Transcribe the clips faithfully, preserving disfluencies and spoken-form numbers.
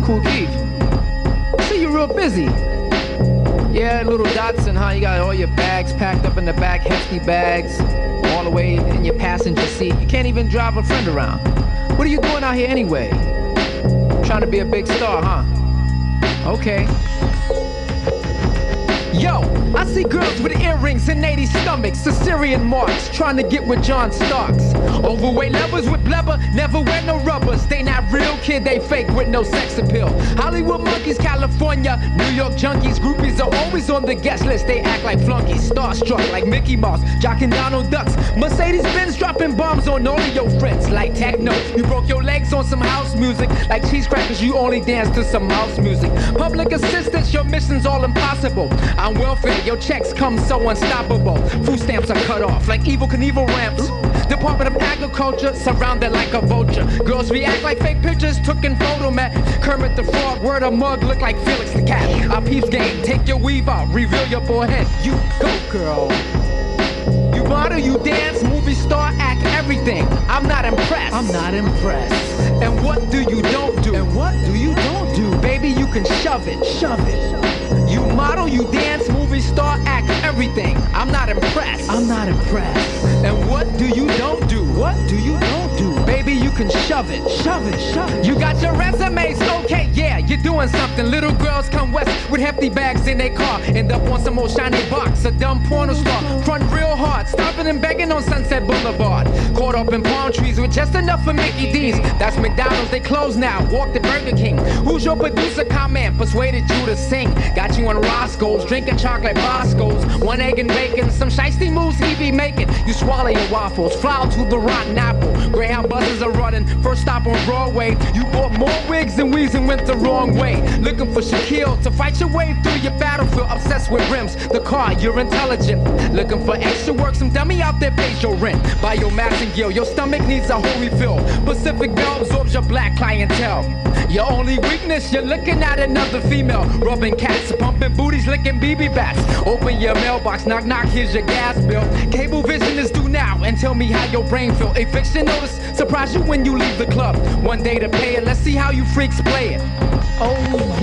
Kool Keith. See, you're real busy. Yeah, little Datsun, huh? You got all your bags packed up in the back, hefty bags, all the way in your passenger seat. You can't even drive a friend around. What are you doing out here anyway? Trying to be a big star, huh? Okay. Yo, I see girls with earrings and eighty stomachs, Assyrian marks, trying to get with John Starks. Overweight lovers with blubber, never wear no rubbers. They not real, kid, they fake with no sex appeal. Hollywood monkeys, California, New York junkies, groupies are always on the guest list. They act like flunkies, starstruck like Mickey Mouse, jocking Donald Ducks. Mercedes-Benz dropping bombs on all of your friends like techno. You broke your legs on some house music, like cheese crackers, you only dance to some house music. Public assistance, your mission's all impossible. On welfare, your checks come so unstoppable. Food stamps are cut off like Evel Knievel ramps. Department of Agriculture, surrounded like a vulture. Girls react like fake pictures, took in photo mat. Kermit the Frog, word a mug, look like Felix the Cat. Our peeps game, take your weave out, reveal your forehead. You go, girl. You model, you dance, movie star, act, everything. I'm not impressed. I'm not impressed. And what do you don't do? And what do you don't do? Baby, you can shove it, shove it. You model, you dance, movie star, act, everything. I'm not impressed. I'm not impressed. And what do you don't do? What do you don't do? Baby, you can shove it, shove it, shove it. You got your resumes, okay, yeah, you're doing something. Little girls come west with hefty bags in their car. End up on some old shiny box, a dumb porno star. Front real hard, stopping and begging on Sunset Boulevard. Caught up in palm trees with just enough for Mickey D's. That's McDonald's, they closed now. Walk to Burger King. Who's your producer? Comment, persuaded you to sing. Got you on Roscoe's, drinking chocolate Bosco's. One egg and bacon, some shiesty moves he be making. You swallow your waffles, fly out to the rotten apple. Greyhound buses are running, first stop on Broadway. You bought more wigs than Weezy and went the wrong way. Looking for Shaquille to fight your way through your battlefield. Obsessed with rims, the car, you're intelligent. Looking for extra work, some dummy out there pays your rent. Buy your Massengill, your stomach needs a whole refill. Pacific Bell absorbs your black clientele. Your only weakness, you're looking at another female. Rubbing cats, pumping booties, licking B B bats. Open your mailbox, knock knock, here's your gas bill. Cable vision is due now, and tell me how your brain feel. Eviction notice, surprise you when you leave the club. One day to pay it, let's see how you freaks play it. Oh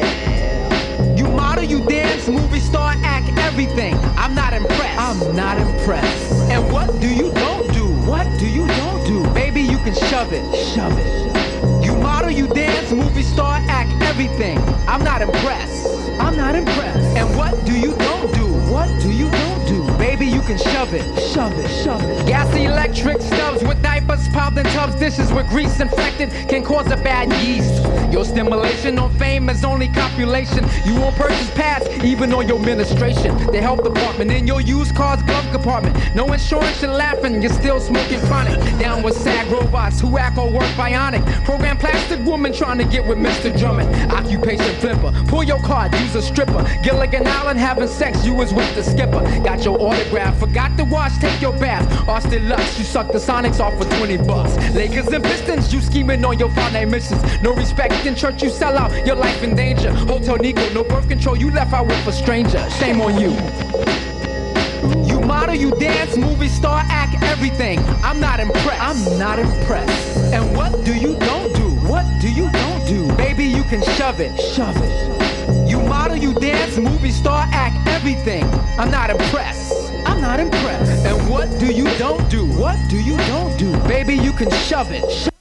yeah. You model, you dance, movie star, act, everything. I'm not impressed. I'm not impressed. And what do you don't do? What do you don't do? Baby, you can shove it, shove it. You model, you dance, movie star, act, everything. I'm not impressed. I'm not impressed. And what do you don't do? What do you don't do? Baby, you can shove it, shove it, shove it. Gassy electric stubs with diapers piled in tubs. Dishes with grease infected can cause a bad yeast. Your stimulation on fame is only copulation. You won't purchase pads, even on your ministration. The health department in your used car's glove compartment. No insurance, you're laughing, you're still smoking chronic. Down with SAG robots who act or work bionic. Program plastic woman trying to get with Mister Drummond. Occupation flipper, pull your card, use a stripper. Gilligan Island having sex, you was with the skipper. Got your autograph, forgot to wash, take your bath. Austin Lux, you suck the Sonics off for twenty bucks. Lakers and Pistons, you scheming on your finite missions. No respect in church, you sell out, your life in danger. Hotel Nico, no birth control, you left out with a stranger. Shame on you. You model, you dance, movie star, act, everything. I'm not impressed. I'm not impressed. And what do you don't do? What do you don't do? Baby, you can shove it, shove it. You model, you dance, movie star, act, everything. I'm not impressed. I'm not impressed. And what do you don't do? What do you don't do? Baby, you can shove it.